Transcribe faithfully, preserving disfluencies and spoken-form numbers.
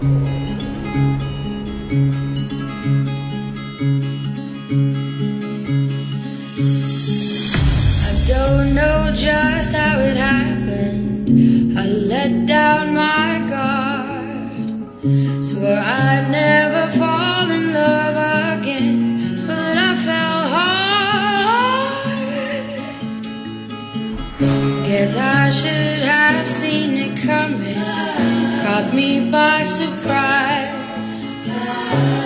Don't know just how it happened. I let down my guard, swore I'd never fall in love again, but I fell hard. Guess I should have seen it coming, caught me by surprise.